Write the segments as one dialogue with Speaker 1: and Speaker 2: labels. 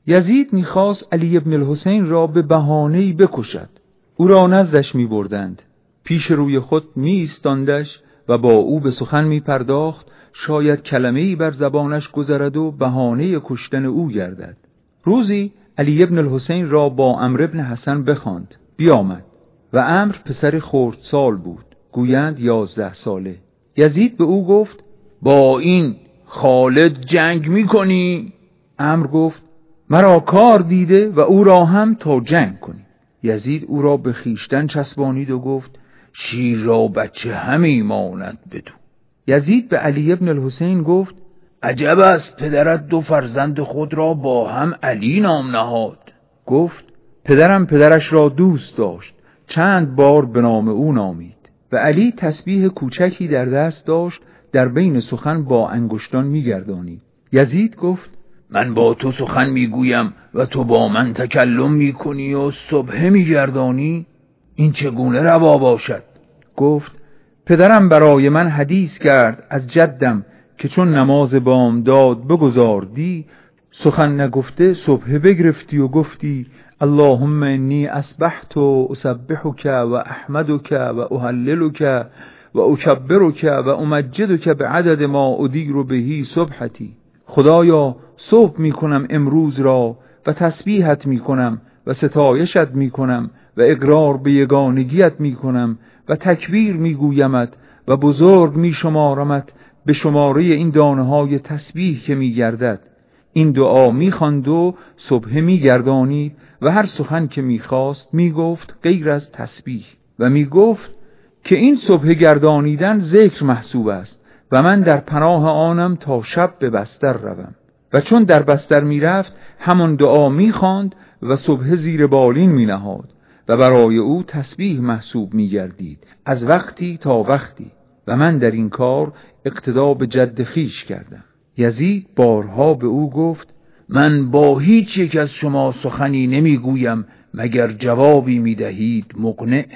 Speaker 1: یزید می‌خواست علی ابن الحسین را به بهانه‌ای بکشد. او را نزدش می‌بردند، پیش روی خود می‌ایستاندش و با او به سخن می‌پرداخت، شاید کلمه‌ای بر زبانش گذرد و بهانه کشتن او گردد. روزی علی ابن الحسین را با عمرو ابن حسن بخواند، بیامد و عمرو پسر خردسال بود، گویند 11 ساله. یزید به او گفت با این خالد جنگ می‌کنی؟ عمرو گفت مرا کار دیده و او را هم تا جنگ کنی. یزید او را به خیشتن چسبانید و گفت شیر را بچه همی ماند بدو. یزید به علی ابن الحسین گفت عجب است پدرت 2 فرزند خود را با هم علی نام نهاد. گفت پدرم پدرش را دوست داشت، چند بار به نام او نامید. و علی تسبیح کوچکی در دست داشت، در بین سخن با انگشتان میگردانید. یزید گفت من با تو سخن میگویم و تو با من تکلم میکنی و صبح میگردانی، این چگونه روا باشد؟ گفت پدرم برای من حدیث کرد از جدم که چون نماز بامداد بگذاردی، سخن نگفته صبح بگرفتی و گفتی اللهم انی اصبحت و اسبحک و احمدک و اهللک و اکبرک و امجدک بعدد ما ادیر بهی صبحتی. خدایا صبح میکنم امروز را و تسبیحت میکنم و ستایشت میکنم و اقرار به یگانگیت میکنم و تکبیر میگویمت و بزرگ میشمارمت به شماره این دانه های تسبیح که میگردد. این دعا میخواند و صبح میگردانید و هر سخن که میخواست میگفت غیر از تسبیح و میگفت که این صبح گردانیدن ذکر محسوب است و من در پناه آنم تا شب به بستر روم. و چون در بستر میرفت همان دعا میخواند و صبح زیر بالین مینهاد و برای او تسبیح محسوب میگردید از وقتی تا وقتی و من در این کار اقتدا به جد خویش کردم. یزید بارها به او گفت من با هیچ یک از شما سخنی نمیگویم مگر جوابی میدهید مقنع.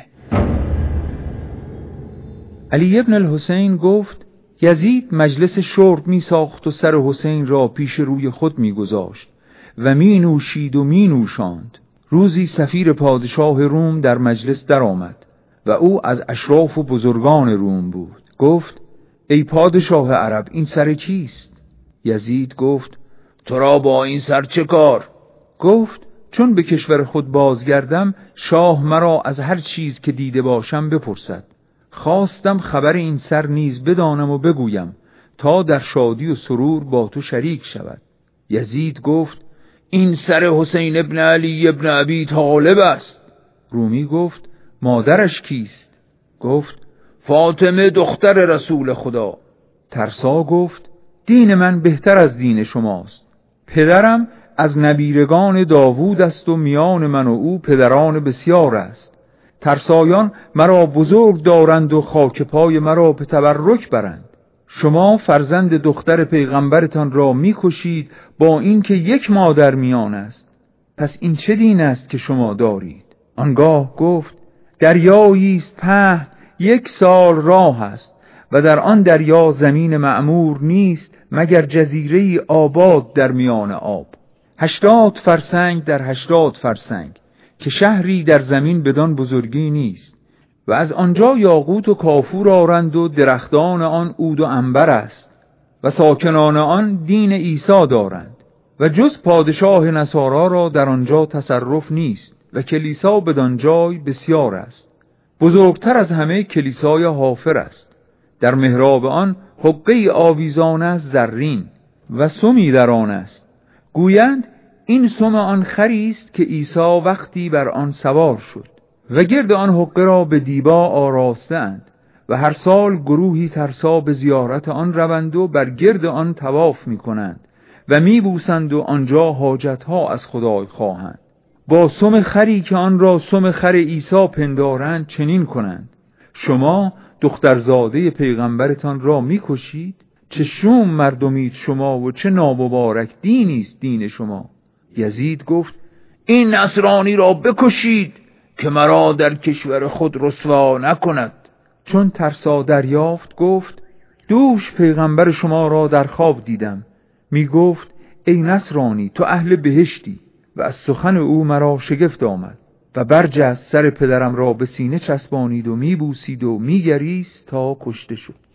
Speaker 1: علی ابن الحسین گفت یزید مجلس شرب می ساخت و سر حسین را پیش روی خود می گذاشت و می نوشید و می نوشاند. روزی سفیر پادشاه روم در مجلس در آمد و او از اشراف و بزرگان روم بود. گفت ای پادشاه عرب این سر کیست؟ یزید گفت تو را با این سر چه کار؟ گفت چون به کشور خود بازگردم شاه مرا از هر چیز که دیده باشم بپرسد. خواستم خبر این سر نیز بدانم و بگویم تا در شادی و سرور با تو شریک شود. یزید گفت این سر حسین ابن علی ابن ابی طالب است. رومی گفت مادرش کیست؟ گفت فاطمه دختر رسول خدا. ترسا گفت دین من بهتر از دین شماست. پدرم از نبیرگان داوود است و میان من و او پدران بسیار است. ترسایان مرا بزرگ دارند و خاک پای مرا به تبرک برند. شما فرزند دختر پیغمبرتان را میکشید با اینکه یک مادر میان است. پس این چه دین است که شما دارید؟ آنگاه گفت دریایی است پهن 1 سال راه است و در آن دریا زمین معمور نیست مگر جزیره آباد در میان آب، 80 فرسنگ در 80 فرسنگ که شهری در زمین بدان بزرگی نیست. و از آنجا یاقوت و کافور آرند و درختان آن عود و عنبر است و ساکنان آن دین عیسی دارند و جز پادشاه نصارا را در آنجا تصرف نیست و کلیسا بدان جای بسیار است. بزرگتر از همه کلیسای حافر است. در محراب آن حقه آویزان است زرین و سمی در آن است. گویند این سم آن خری است که عیسی وقتی بر آن سوار شد و گرد آن حقه را به دیبا آراستند و هر سال گروهی ترسا به زیارت آن روند و بر گرد آن طواف می کنند و می بوسند و آنجا حاجتها از خدای خواهند. با سم خری که آن را سم خر عیسی پندارند چنین کنند. شما دخترزاده پیغمبرتان را می کشید؟ چه شوم مردمید شما و چه نامبارک دینی است دین شما. یزید گفت این نصرانی را بکشید که مرا در کشور خود رسوا نکند. چون ترسا دریافت گفت دوش پیغمبر شما را در خواب دیدم، می گفت ای نصرانی تو اهل بهشتی. و از سخن او مرا شگفت آمد و برجست سر پدرم را به سینه چسبانید و میبوسید و میگریست تا کشته شد.